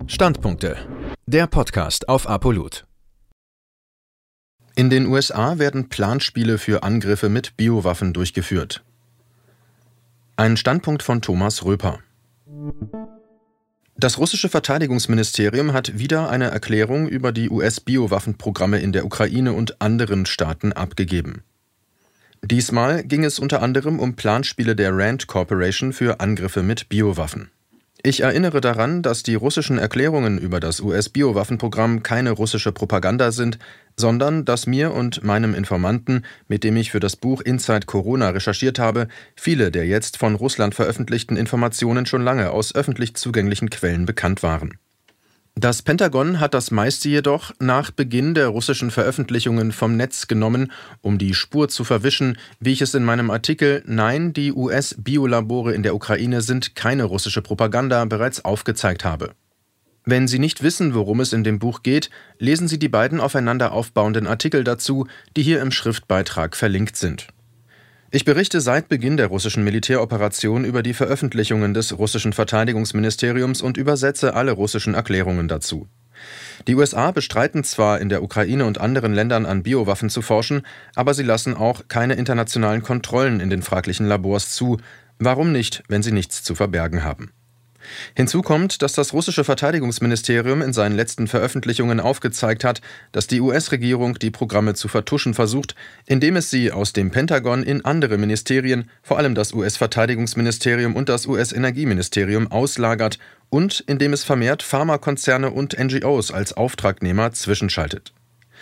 Standpunkte. Der Podcast auf Apolut. In den USA werden Planspiele für Angriffe mit Biowaffen durchgeführt. Ein Standpunkt von Thomas Röper. Das russische Verteidigungsministerium hat wieder eine Erklärung über die US-Biowaffenprogramme in der Ukraine und anderen Staaten abgegeben. Diesmal ging es unter anderem um Planspiele der RAND Corporation für Angriffe mit Biowaffen. Ich erinnere daran, dass die russischen Erklärungen über das US-Biowaffenprogramm keine russische Propaganda sind, sondern dass mir und meinem Informanten, mit dem ich für das Buch Inside Corona recherchiert habe, viele der jetzt von Russland veröffentlichten Informationen schon lange aus öffentlich zugänglichen Quellen bekannt waren. Das Pentagon hat das meiste jedoch nach Beginn der russischen Veröffentlichungen vom Netz genommen, um die Spur zu verwischen, wie ich es in meinem Artikel »Nein, die US-Biolabore in der Ukraine sind keine russische Propaganda« bereits aufgezeigt habe. Wenn Sie nicht wissen, worum es in dem Buch geht, lesen Sie die beiden aufeinander aufbauenden Artikel dazu, die hier im Schriftbeitrag verlinkt sind. Ich berichte seit Beginn der russischen Militäroperation über die Veröffentlichungen des russischen Verteidigungsministeriums und übersetze alle russischen Erklärungen dazu. Die USA bestreiten zwar, in der Ukraine und anderen Ländern an Biowaffen zu forschen, aber sie lassen auch keine internationalen Kontrollen in den fraglichen Labors zu. Warum nicht, wenn sie nichts zu verbergen haben? Hinzu kommt, dass das russische Verteidigungsministerium in seinen letzten Veröffentlichungen aufgezeigt hat, dass die US-Regierung die Programme zu vertuschen versucht, indem es sie aus dem Pentagon in andere Ministerien, vor allem das US-Verteidigungsministerium und das US-Energieministerium, auslagert und indem es vermehrt Pharmakonzerne und NGOs als Auftragnehmer zwischenschaltet.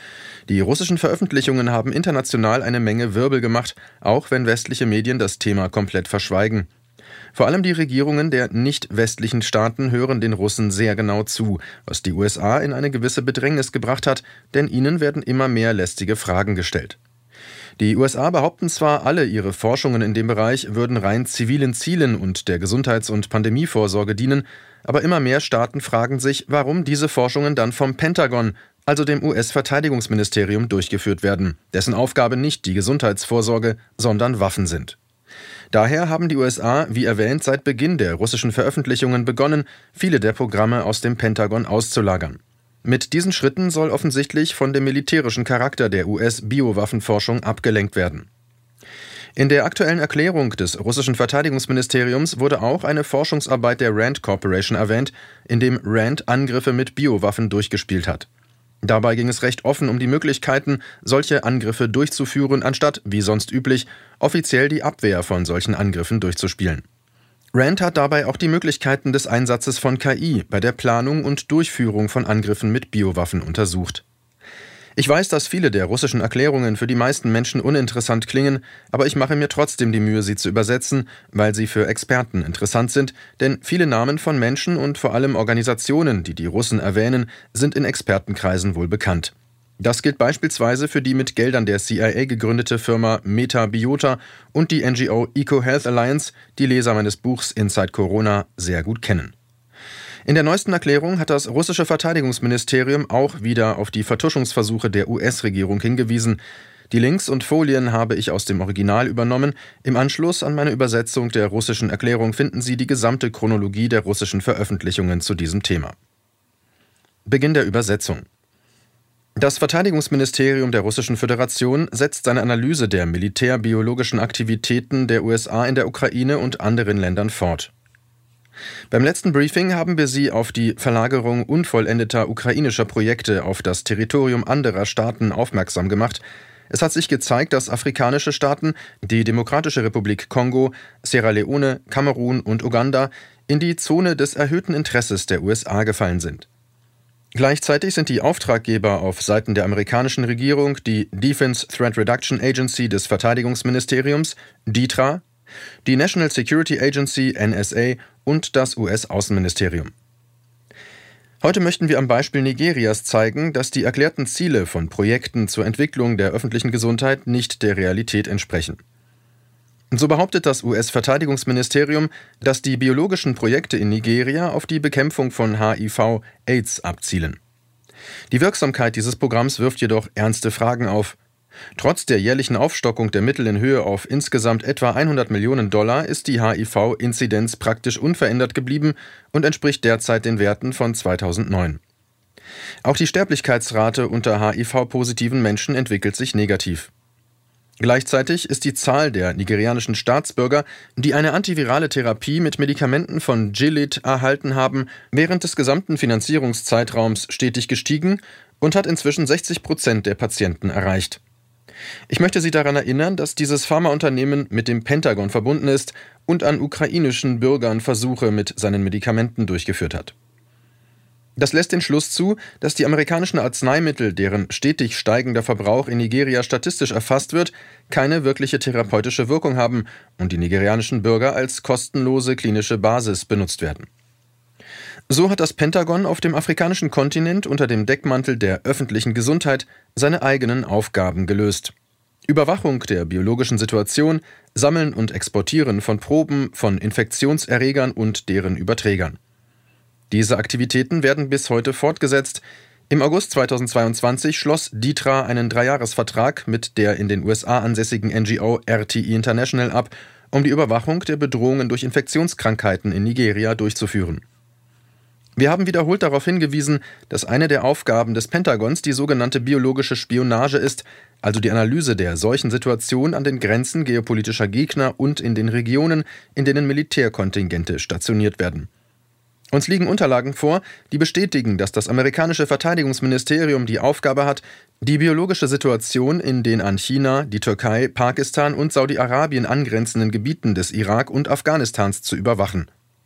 Die russischen Veröffentlichungen haben international eine Menge Wirbel gemacht, auch wenn westliche Medien das Thema komplett verschweigen. Vor allem die Regierungen der nicht-westlichen Staaten hören den Russen sehr genau zu, was die USA in eine gewisse Bedrängnis gebracht hat, denn ihnen werden immer mehr lästige Fragen gestellt. Die USA behaupten zwar, alle ihre Forschungen in dem Bereich würden rein zivilen Zielen und der Gesundheits- und Pandemievorsorge dienen, aber immer mehr Staaten fragen sich, warum diese Forschungen dann vom Pentagon, also dem US-Verteidigungsministerium, durchgeführt werden, dessen Aufgabe nicht die Gesundheitsvorsorge, sondern Waffen sind. Daher haben die USA, wie erwähnt, seit Beginn der russischen Veröffentlichungen begonnen, viele der Programme aus dem Pentagon auszulagern. Mit diesen Schritten soll offensichtlich von dem militärischen Charakter der US-Biowaffenforschung abgelenkt werden. In der aktuellen Erklärung des russischen Verteidigungsministeriums wurde auch eine Forschungsarbeit der RAND Corporation erwähnt, in dem RAND Angriffe mit Biowaffen durchgespielt hat. Dabei ging es recht offen um die Möglichkeiten, solche Angriffe durchzuführen, anstatt, wie sonst üblich, offiziell die Abwehr von solchen Angriffen durchzuspielen. RAND hat dabei auch die Möglichkeiten des Einsatzes von KI bei der Planung und Durchführung von Angriffen mit Biowaffen untersucht. Ich weiß, dass viele der russischen Erklärungen für die meisten Menschen uninteressant klingen, aber ich mache mir trotzdem die Mühe, sie zu übersetzen, weil sie für Experten interessant sind, denn viele Namen von Menschen und vor allem Organisationen, die die Russen erwähnen, sind in Expertenkreisen wohl bekannt. Das gilt beispielsweise für die mit Geldern der CIA gegründete Firma Metabiota und die NGO EcoHealth Alliance, die Leser meines Buchs Inside Corona sehr gut kennen. In der neuesten Erklärung hat das russische Verteidigungsministerium auch wieder auf die Vertuschungsversuche der US-Regierung hingewiesen. Die Links und Folien habe ich aus dem Original übernommen. Im Anschluss an meine Übersetzung der russischen Erklärung finden Sie die gesamte Chronologie der russischen Veröffentlichungen zu diesem Thema. Beginn der Übersetzung. Das Verteidigungsministerium der Russischen Föderation setzt seine Analyse der militärbiologischen Aktivitäten der USA in der Ukraine und anderen Ländern fort. Beim letzten Briefing haben wir Sie auf die Verlagerung unvollendeter ukrainischer Projekte auf das Territorium anderer Staaten aufmerksam gemacht. Es hat sich gezeigt, dass afrikanische Staaten, die Demokratische Republik Kongo, Sierra Leone, Kamerun und Uganda, in die Zone des erhöhten Interesses der USA gefallen sind. Gleichzeitig sind die Auftraggeber auf Seiten der amerikanischen Regierung die Defense Threat Reduction Agency des Verteidigungsministeriums, DITRA, die National Security Agency NSA und das US-Außenministerium. Heute möchten wir am Beispiel Nigerias zeigen, dass die erklärten Ziele von Projekten zur Entwicklung der öffentlichen Gesundheit nicht der Realität entsprechen. So behauptet das US-Verteidigungsministerium, dass die biologischen Projekte in Nigeria auf die Bekämpfung von HIV/AIDS abzielen. Die Wirksamkeit dieses Programms wirft jedoch ernste Fragen auf. Trotz der jährlichen Aufstockung der Mittel in Höhe auf insgesamt etwa 100 Millionen Dollar ist die HIV-Inzidenz praktisch unverändert geblieben und entspricht derzeit den Werten von 2009. Auch die Sterblichkeitsrate unter HIV-positiven Menschen entwickelt sich negativ. Gleichzeitig ist die Zahl der nigerianischen Staatsbürger, die eine antivirale Therapie mit Medikamenten von Gilead erhalten haben, während des gesamten Finanzierungszeitraums stetig gestiegen und hat inzwischen 60% der Patienten erreicht. Ich möchte Sie daran erinnern, dass dieses Pharmaunternehmen mit dem Pentagon verbunden ist und an ukrainischen Bürgern Versuche mit seinen Medikamenten durchgeführt hat. Das lässt den Schluss zu, dass die amerikanischen Arzneimittel, deren stetig steigender Verbrauch in Nigeria statistisch erfasst wird, keine wirkliche therapeutische Wirkung haben und die nigerianischen Bürger als kostenlose klinische Basis benutzt werden. So hat das Pentagon auf dem afrikanischen Kontinent unter dem Deckmantel der öffentlichen Gesundheit seine eigenen Aufgaben gelöst. Überwachung der biologischen Situation, Sammeln und Exportieren von Proben von Infektionserregern und deren Überträgern. Diese Aktivitäten werden bis heute fortgesetzt. Im August 2022 schloss DITRA einen 3-Jahres-Vertrag mit der in den USA ansässigen NGO RTI International ab, um die Überwachung der Bedrohungen durch Infektionskrankheiten in Nigeria durchzuführen. Wir haben wiederholt darauf hingewiesen, dass eine der Aufgaben des Pentagons die sogenannte biologische Spionage ist, also die Analyse der solchen Situation an den Grenzen geopolitischer Gegner und in den Regionen, in denen Militärkontingente stationiert werden. Uns liegen Unterlagen vor, die bestätigen, dass das amerikanische Verteidigungsministerium die Aufgabe hat, die biologische Situation in den an China, die Türkei, Pakistan und Saudi-Arabien angrenzenden Gebieten des Irak und Afghanistans zu überwachen.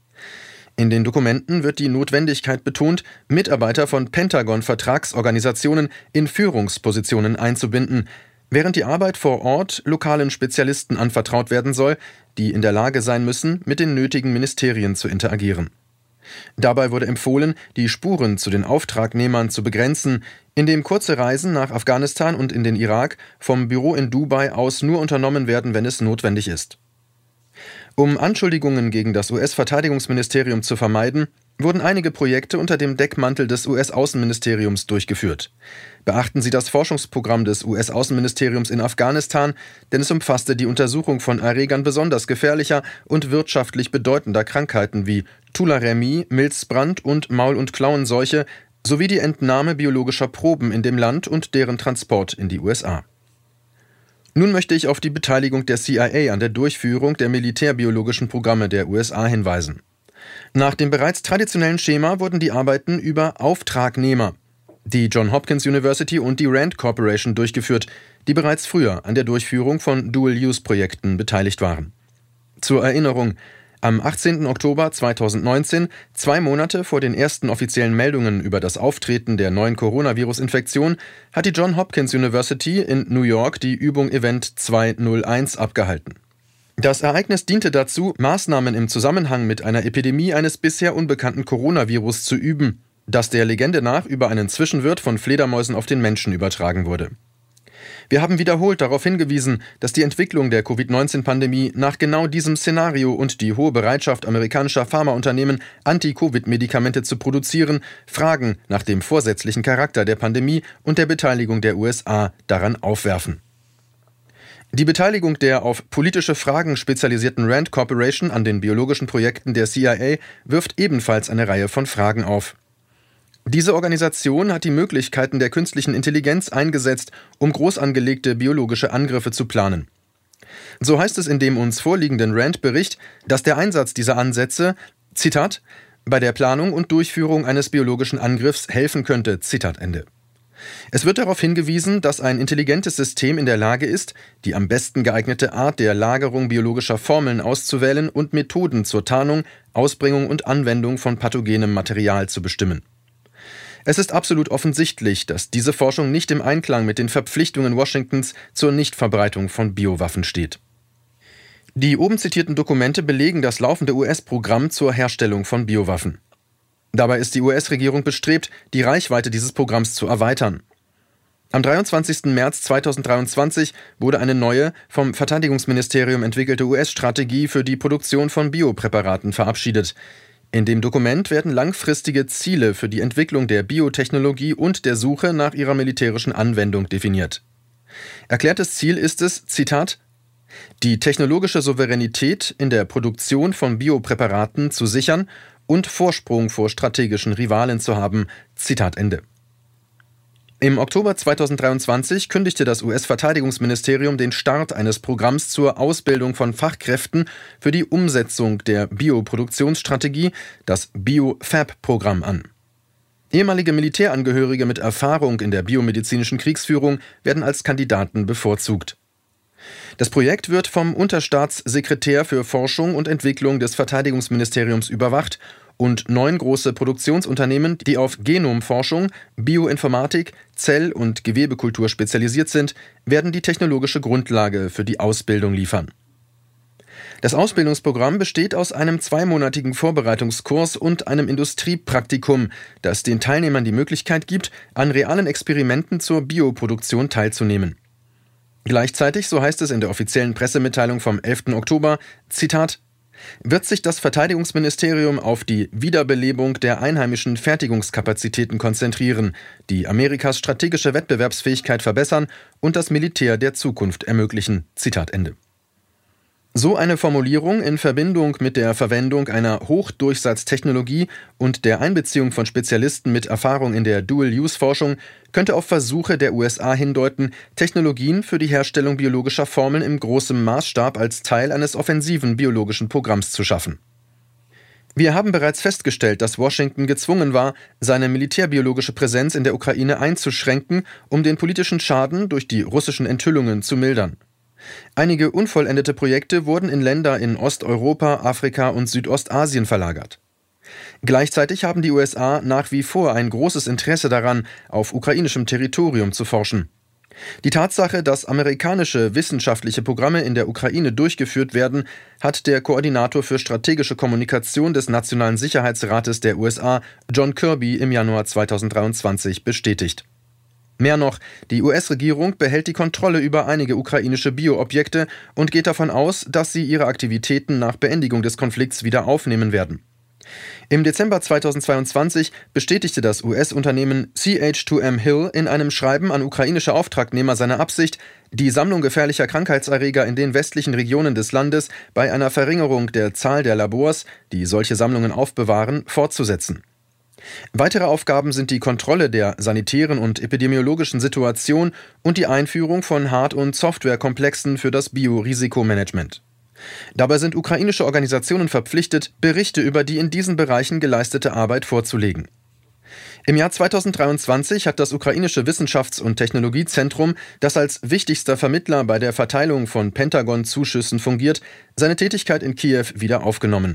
In den Dokumenten wird die Notwendigkeit betont, Mitarbeiter von Pentagon-Vertragsorganisationen in Führungspositionen einzubinden, während die Arbeit vor Ort lokalen Spezialisten anvertraut werden soll, die in der Lage sein müssen, mit den nötigen Ministerien zu interagieren. Dabei wurde empfohlen, die Spuren zu den Auftragnehmern zu begrenzen, indem kurze Reisen nach Afghanistan und in den Irak vom Büro in Dubai aus nur unternommen werden, wenn es notwendig ist. Um Anschuldigungen gegen das US-Verteidigungsministerium zu vermeiden, wurden einige Projekte unter dem Deckmantel des US-Außenministeriums durchgeführt. Beachten Sie das Forschungsprogramm des US-Außenministeriums in Afghanistan, denn es umfasste die Untersuchung von Erregern besonders gefährlicher und wirtschaftlich bedeutender Krankheiten wie Tularemie, Milzbrand und Maul- und Klauenseuche sowie die Entnahme biologischer Proben in dem Land und deren Transport in die USA. Nun möchte ich auf die Beteiligung der CIA an der Durchführung der militärbiologischen Programme der USA hinweisen. Nach dem bereits traditionellen Schema wurden die Arbeiten über Auftragnehmer, die Johns Hopkins University und die Rand Corporation durchgeführt, die bereits früher an der Durchführung von Dual-Use-Projekten beteiligt waren. Zur Erinnerung: Am 18. Oktober 2019, 2 Monate vor den ersten offiziellen Meldungen über das Auftreten der neuen Coronavirus-Infektion, hat die Johns Hopkins University in New York die Übung Event 201 abgehalten. Das Ereignis diente dazu, Maßnahmen im Zusammenhang mit einer Epidemie eines bisher unbekannten Coronavirus zu üben, das der Legende nach über einen Zwischenwirt von Fledermäusen auf den Menschen übertragen wurde. Wir haben wiederholt darauf hingewiesen, dass die Entwicklung der Covid-19-Pandemie nach genau diesem Szenario und die hohe Bereitschaft amerikanischer Pharmaunternehmen, Anti-Covid-Medikamente zu produzieren, Fragen nach dem vorsätzlichen Charakter der Pandemie und der Beteiligung der USA daran aufwerfen. Die Beteiligung der auf politische Fragen spezialisierten Rand Corporation an den biologischen Projekten der CIA wirft ebenfalls eine Reihe von Fragen auf. Diese Organisation hat die Möglichkeiten der künstlichen Intelligenz eingesetzt, um groß angelegte biologische Angriffe zu planen. So heißt es in dem uns vorliegenden Rand-Bericht, dass der Einsatz dieser Ansätze, Zitat, bei der Planung und Durchführung eines biologischen Angriffs helfen könnte, Zitat Ende. Es wird darauf hingewiesen, dass ein intelligentes System in der Lage ist, die am besten geeignete Art der Lagerung biologischer Formeln auszuwählen und Methoden zur Tarnung, Ausbringung und Anwendung von pathogenem Material zu bestimmen. Es ist absolut offensichtlich, dass diese Forschung nicht im Einklang mit den Verpflichtungen Washingtons zur Nichtverbreitung von Biowaffen steht. Die oben zitierten Dokumente belegen das laufende US-Programm zur Herstellung von Biowaffen. Dabei ist die US-Regierung bestrebt, die Reichweite dieses Programms zu erweitern. Am 23. März 2023 wurde eine neue, vom Verteidigungsministerium entwickelte US-Strategie für die Produktion von Biopräparaten verabschiedet. In dem Dokument werden langfristige Ziele für die Entwicklung der Biotechnologie und der Suche nach ihrer militärischen Anwendung definiert. Erklärtes Ziel ist es, Zitat, die technologische Souveränität in der Produktion von Biopräparaten zu sichern und Vorsprung vor strategischen Rivalen zu haben. Zitat Ende. Im Oktober 2023 kündigte das US-Verteidigungsministerium den Start eines Programms zur Ausbildung von Fachkräften für die Umsetzung der Bioproduktionsstrategie, das BioFab-Programm, an. Ehemalige Militärangehörige mit Erfahrung in der biomedizinischen Kriegsführung werden als Kandidaten bevorzugt. Das Projekt wird vom Unterstaatssekretär für Forschung und Entwicklung des Verteidigungsministeriums überwacht und 9 große Produktionsunternehmen, die auf Genomforschung, Bioinformatik, Zell- und Gewebekultur spezialisiert sind, werden die technologische Grundlage für die Ausbildung liefern. Das Ausbildungsprogramm besteht aus einem 2-monatigen Vorbereitungskurs und einem Industriepraktikum, das den Teilnehmern die Möglichkeit gibt, an realen Experimenten zur Bioproduktion teilzunehmen. Gleichzeitig, so heißt es in der offiziellen Pressemitteilung vom 11. Oktober, Zitat, wird sich das Verteidigungsministerium auf die Wiederbelebung der einheimischen Fertigungskapazitäten konzentrieren, die Amerikas strategische Wettbewerbsfähigkeit verbessern und das Militär der Zukunft ermöglichen. Zitat Ende. So eine Formulierung in Verbindung mit der Verwendung einer Hochdurchsatztechnologie und der Einbeziehung von Spezialisten mit Erfahrung in der Dual-Use-Forschung könnte auf Versuche der USA hindeuten, Technologien für die Herstellung biologischer Formeln im großen Maßstab als Teil eines offensiven biologischen Programms zu schaffen. Wir haben bereits festgestellt, dass Washington gezwungen war, seine militärbiologische Präsenz in der Ukraine einzuschränken, um den politischen Schaden durch die russischen Enthüllungen zu mildern. Einige unvollendete Projekte wurden in Länder in Osteuropa, Afrika und Südostasien verlagert. Gleichzeitig haben die USA nach wie vor ein großes Interesse daran, auf ukrainischem Territorium zu forschen. Die Tatsache, dass amerikanische wissenschaftliche Programme in der Ukraine durchgeführt werden, hat der Koordinator für strategische Kommunikation des Nationalen Sicherheitsrates der USA, John Kirby, im Januar 2023 bestätigt. Mehr noch, die US-Regierung behält die Kontrolle über einige ukrainische Bioobjekte und geht davon aus, dass sie ihre Aktivitäten nach Beendigung des Konflikts wieder aufnehmen werden. Im Dezember 2022 bestätigte das US-Unternehmen CH2M Hill in einem Schreiben an ukrainische Auftragnehmer seine Absicht, die Sammlung gefährlicher Krankheitserreger in den westlichen Regionen des Landes bei einer Verringerung der Zahl der Labors, die solche Sammlungen aufbewahren, fortzusetzen. Weitere Aufgaben sind die Kontrolle der sanitären und epidemiologischen Situation und die Einführung von Hard- und Softwarekomplexen für das Biorisikomanagement. Dabei sind ukrainische Organisationen verpflichtet, Berichte über die in diesen Bereichen geleistete Arbeit vorzulegen. Im Jahr 2023 hat das ukrainische Wissenschafts- und Technologiezentrum, das als wichtigster Vermittler bei der Verteilung von Pentagon-Zuschüssen fungiert, seine Tätigkeit in Kiew wieder aufgenommen.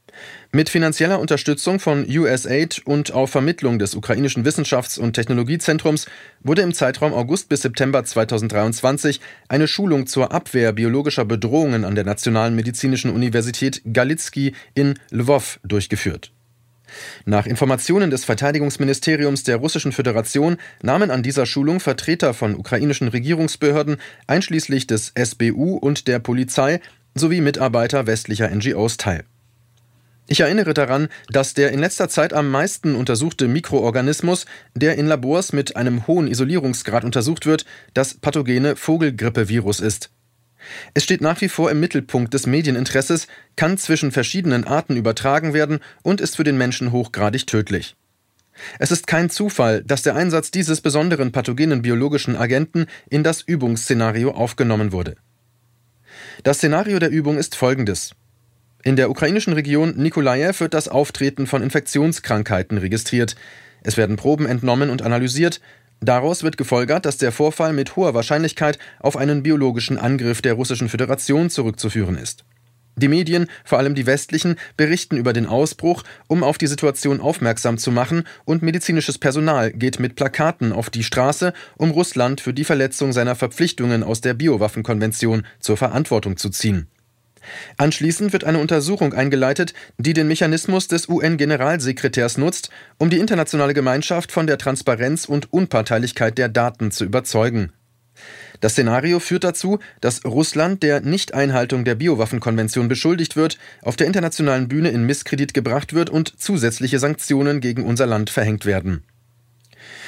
Mit finanzieller Unterstützung von USAID und auf Vermittlung des ukrainischen Wissenschafts- und Technologiezentrums wurde im Zeitraum August bis September 2023 eine Schulung zur Abwehr biologischer Bedrohungen an der Nationalen Medizinischen Universität Galitsky in Lwow durchgeführt. Nach Informationen des Verteidigungsministeriums der Russischen Föderation nahmen an dieser Schulung Vertreter von ukrainischen Regierungsbehörden, einschließlich des SBU und der Polizei, sowie Mitarbeiter westlicher NGOs teil. Ich erinnere daran, dass der in letzter Zeit am meisten untersuchte Mikroorganismus, der in Labors mit einem hohen Isolierungsgrad untersucht wird, das pathogene Vogelgrippevirus ist. Es steht nach wie vor im Mittelpunkt des Medieninteresses, kann zwischen verschiedenen Arten übertragen werden und ist für den Menschen hochgradig tödlich. Es ist kein Zufall, dass der Einsatz dieses besonderen pathogenen biologischen Agenten in das Übungsszenario aufgenommen wurde. Das Szenario der Übung ist folgendes. In der ukrainischen Region Nikolajew wird das Auftreten von Infektionskrankheiten registriert. Es werden Proben entnommen und analysiert. Daraus wird gefolgert, dass der Vorfall mit hoher Wahrscheinlichkeit auf einen biologischen Angriff der Russischen Föderation zurückzuführen ist. Die Medien, vor allem die westlichen, berichten über den Ausbruch, um auf die Situation aufmerksam zu machen, und medizinisches Personal geht mit Plakaten auf die Straße, um Russland für die Verletzung seiner Verpflichtungen aus der Biowaffenkonvention zur Verantwortung zu ziehen. Anschließend wird eine Untersuchung eingeleitet, die den Mechanismus des UN-Generalsekretärs nutzt, um die internationale Gemeinschaft von der Transparenz und Unparteilichkeit der Daten zu überzeugen. Das Szenario führt dazu, dass Russland der Nichteinhaltung der Biowaffenkonvention beschuldigt wird, auf der internationalen Bühne in Misskredit gebracht wird und zusätzliche Sanktionen gegen unser Land verhängt werden.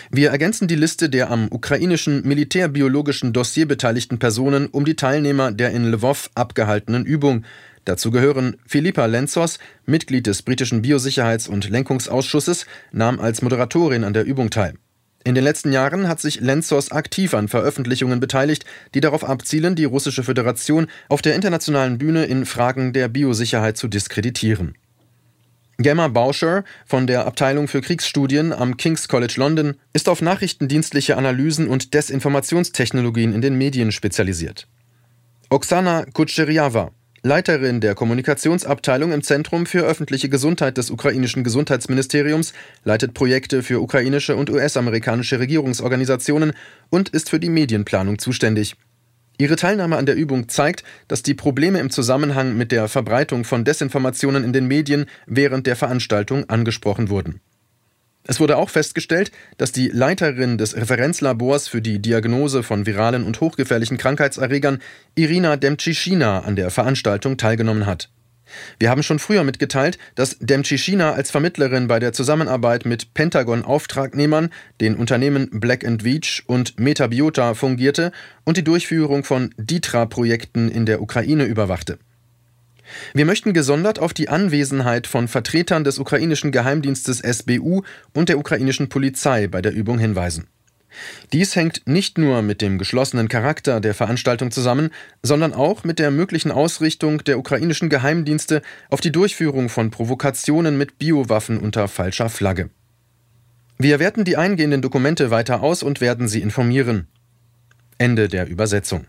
Wir ergänzen die Liste der am ukrainischen militärbiologischen Dossier beteiligten Personen um die Teilnehmer der in Lwów abgehaltenen Übung. Dazu gehören Filipa Lentzos, Mitglied des britischen Biosicherheits- und Lenkungsausschusses, nahm als Moderatorin an der Übung teil. In den letzten Jahren hat sich Lentzos aktiv an Veröffentlichungen beteiligt, die darauf abzielen, die Russische Föderation auf der internationalen Bühne in Fragen der Biosicherheit zu diskreditieren. Gemma Bauscher von der Abteilung für Kriegsstudien am King's College London ist auf nachrichtendienstliche Analysen und Desinformationstechnologien in den Medien spezialisiert. Oksana Kutscheriawa, Leiterin der Kommunikationsabteilung im Zentrum für öffentliche Gesundheit des ukrainischen Gesundheitsministeriums, leitet Projekte für ukrainische und US-amerikanische Regierungsorganisationen und ist für die Medienplanung zuständig. Ihre Teilnahme an der Übung zeigt, dass die Probleme im Zusammenhang mit der Verbreitung von Desinformationen in den Medien während der Veranstaltung angesprochen wurden. Es wurde auch festgestellt, dass die Leiterin des Referenzlabors für die Diagnose von viralen und hochgefährlichen Krankheitserregern, Irina Demtschina, an der Veranstaltung teilgenommen hat. Wir haben schon früher mitgeteilt, dass Demtschina als Vermittlerin bei der Zusammenarbeit mit Pentagon-Auftragnehmern, den Unternehmen Black & Veatch und Metabiota fungierte und die Durchführung von DITRA-Projekten in der Ukraine überwachte. Wir möchten gesondert auf die Anwesenheit von Vertretern des ukrainischen Geheimdienstes SBU und der ukrainischen Polizei bei der Übung hinweisen. Dies hängt nicht nur mit dem geschlossenen Charakter der Veranstaltung zusammen, sondern auch mit der möglichen Ausrichtung der ukrainischen Geheimdienste auf die Durchführung von Provokationen mit Biowaffen unter falscher Flagge. Wir werten die eingehenden Dokumente weiter aus und werden Sie informieren. Ende der Übersetzung.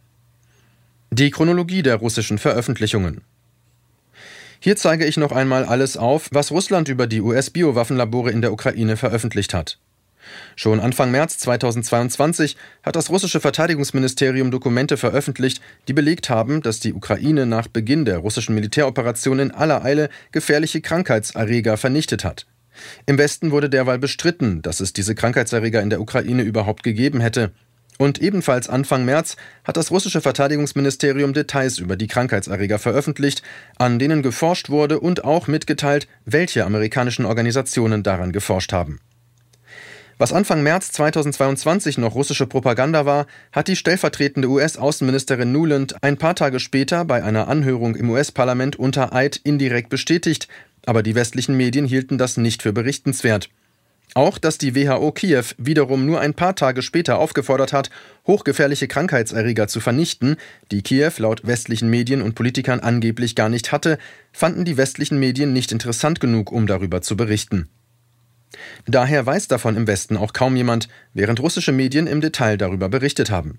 Die Chronologie der russischen Veröffentlichungen. Hier zeige ich noch einmal alles auf, was Russland über die US-Biowaffenlabore in der Ukraine veröffentlicht hat. Schon Anfang März 2022 hat das russische Verteidigungsministerium Dokumente veröffentlicht, die belegt haben, dass die Ukraine nach Beginn der russischen Militäroperation in aller Eile gefährliche Krankheitserreger vernichtet hat. Im Westen wurde derweil bestritten, dass es diese Krankheitserreger in der Ukraine überhaupt gegeben hätte. Und ebenfalls Anfang März hat das russische Verteidigungsministerium Details über die Krankheitserreger veröffentlicht, an denen geforscht wurde und auch mitgeteilt, welche amerikanischen Organisationen daran geforscht haben. Was Anfang März 2022 noch russische Propaganda war, hat die stellvertretende US-Außenministerin Nuland ein paar Tage später bei einer Anhörung im US-Parlament unter Eid indirekt bestätigt, aber die westlichen Medien hielten das nicht für berichtenswert. Auch, dass die WHO Kiew wiederum nur ein paar Tage später aufgefordert hat, hochgefährliche Krankheitserreger zu vernichten, die Kiew laut westlichen Medien und Politikern angeblich gar nicht hatte, fanden die westlichen Medien nicht interessant genug, um darüber zu berichten. Daher weiß davon im Westen auch kaum jemand, während russische Medien im Detail darüber berichtet haben.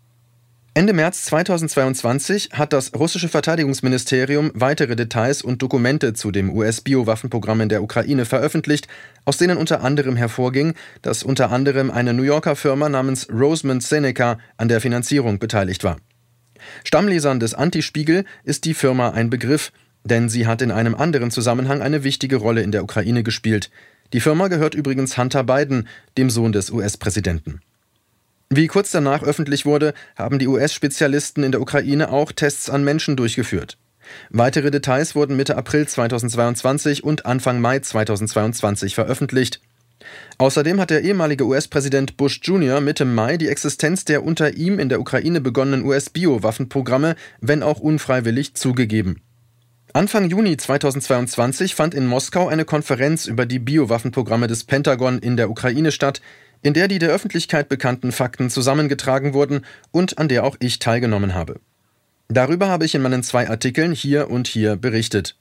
Ende März 2022 hat das russische Verteidigungsministerium weitere Details und Dokumente zu dem US-Biowaffenprogramm in der Ukraine veröffentlicht, aus denen unter anderem hervorging, dass unter anderem eine New Yorker Firma namens Rosemont Seneca an der Finanzierung beteiligt war. Stammlesern des Anti-Spiegel ist die Firma ein Begriff, denn sie hat in einem anderen Zusammenhang eine wichtige Rolle in der Ukraine gespielt. Die Firma gehört übrigens Hunter Biden, dem Sohn des US-Präsidenten. Wie kurz danach öffentlich wurde, haben die US-Spezialisten in der Ukraine auch Tests an Menschen durchgeführt. Weitere Details wurden Mitte April 2022 und Anfang Mai 2022 veröffentlicht. Außerdem hat der ehemalige US-Präsident Bush Jr. Mitte Mai die Existenz der unter ihm in der Ukraine begonnenen US-Biowaffenprogramme, wenn auch unfreiwillig, zugegeben. Anfang Juni 2022 fand in Moskau eine Konferenz über die Biowaffenprogramme des Pentagon in der Ukraine statt, in der die der Öffentlichkeit bekannten Fakten zusammengetragen wurden und an der auch ich teilgenommen habe. Darüber habe ich in meinen 2 Artikeln hier und hier berichtet.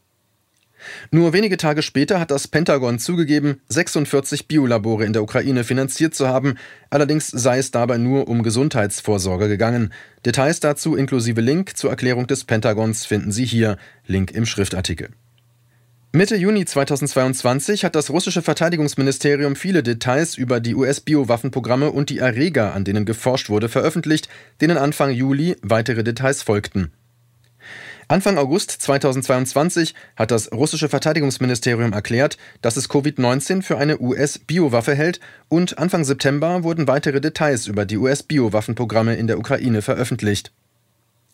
Nur wenige Tage später hat das Pentagon zugegeben, 46 Biolabore in der Ukraine finanziert zu haben, allerdings sei es dabei nur um Gesundheitsvorsorge gegangen. Details dazu inklusive Link zur Erklärung des Pentagons finden Sie hier, Link im Schriftartikel. Mitte Juni 2022 hat das russische Verteidigungsministerium viele Details über die US-Biowaffenprogramme und die Erreger, an denen geforscht wurde, veröffentlicht, denen Anfang Juli weitere Details folgten. Anfang August 2022 hat das russische Verteidigungsministerium erklärt, dass es Covid-19 für eine US-Biowaffe hält, und Anfang September wurden weitere Details über die US-Biowaffenprogramme in der Ukraine veröffentlicht.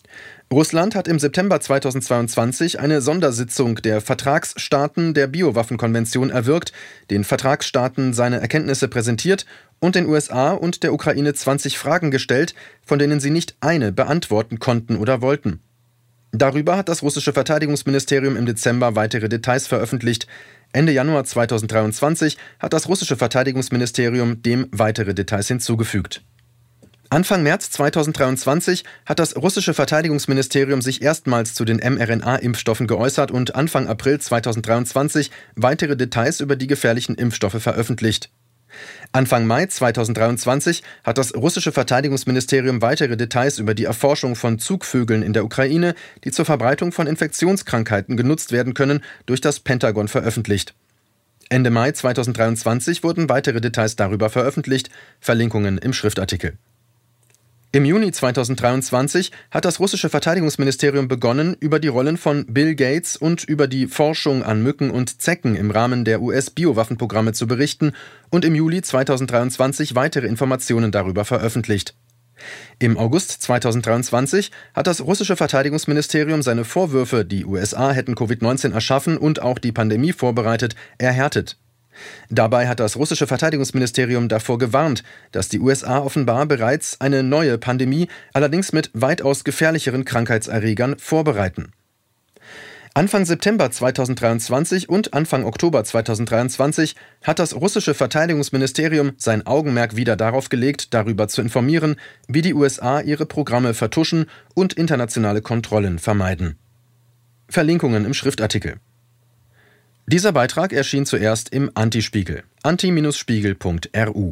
Russland hat im September 2022 eine Sondersitzung der Vertragsstaaten der Biowaffenkonvention erwirkt, den Vertragsstaaten seine Erkenntnisse präsentiert und den USA und der Ukraine 20 Fragen gestellt, von denen sie nicht eine beantworten konnten oder wollten. Darüber hat das russische Verteidigungsministerium im Dezember weitere Details veröffentlicht. Ende Januar 2023 hat das russische Verteidigungsministerium dem weitere Details hinzugefügt. Anfang März 2023 hat das russische Verteidigungsministerium sich erstmals zu den mRNA-Impfstoffen geäußert und Anfang April 2023 weitere Details über die gefährlichen Impfstoffe veröffentlicht. Anfang Mai 2023 hat das russische Verteidigungsministerium weitere Details über die Erforschung von Zugvögeln in der Ukraine, die zur Verbreitung von Infektionskrankheiten genutzt werden können, durch das Pentagon veröffentlicht. Ende Mai 2023 wurden weitere Details darüber veröffentlicht, Verlinkungen im Schriftartikel. Im Juni 2023 hat das russische Verteidigungsministerium begonnen, über die Rollen von Bill Gates und über die Forschung an Mücken und Zecken im Rahmen der US-Biowaffenprogramme zu berichten und im Juli 2023 weitere Informationen darüber veröffentlicht. Im August 2023 hat das russische Verteidigungsministerium seine Vorwürfe, die USA hätten Covid-19 erschaffen und auch die Pandemie vorbereitet, erhärtet. Dabei hat das russische Verteidigungsministerium davor gewarnt, dass die USA offenbar bereits eine neue Pandemie, allerdings mit weitaus gefährlicheren Krankheitserregern, vorbereiten. Anfang September 2023 und Anfang Oktober 2023 hat das russische Verteidigungsministerium sein Augenmerk wieder darauf gelegt, darüber zu informieren, wie die USA ihre Programme vertuschen und internationale Kontrollen vermeiden. Verlinkungen im Schriftartikel. Dieser Beitrag erschien zuerst im Anti-Spiegel, anti-spiegel.ru.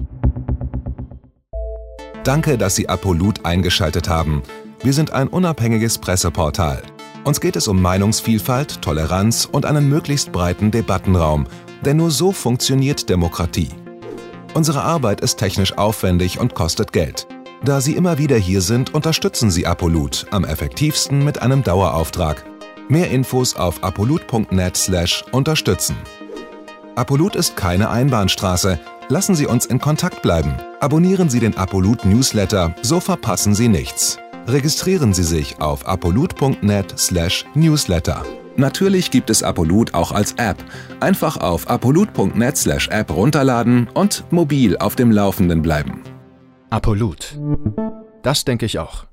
Danke, dass Sie Apolut eingeschaltet haben. Wir sind ein unabhängiges Presseportal. Uns geht es um Meinungsvielfalt, Toleranz und einen möglichst breiten Debattenraum, denn nur so funktioniert Demokratie. Unsere Arbeit ist technisch aufwendig und kostet Geld. Da Sie immer wieder hier sind, unterstützen Sie Apolut am effektivsten mit einem Dauerauftrag. Mehr Infos auf apolut.net/unterstützen. Apolut ist keine Einbahnstraße. Lassen Sie uns in Kontakt bleiben. Abonnieren Sie den Apolut Newsletter, so verpassen Sie nichts. Registrieren Sie sich auf apolut.net/newsletter. Natürlich gibt es Apolut auch als App. Einfach auf apolut.net/app runterladen und mobil auf dem Laufenden bleiben. Apolut. Das denke ich auch.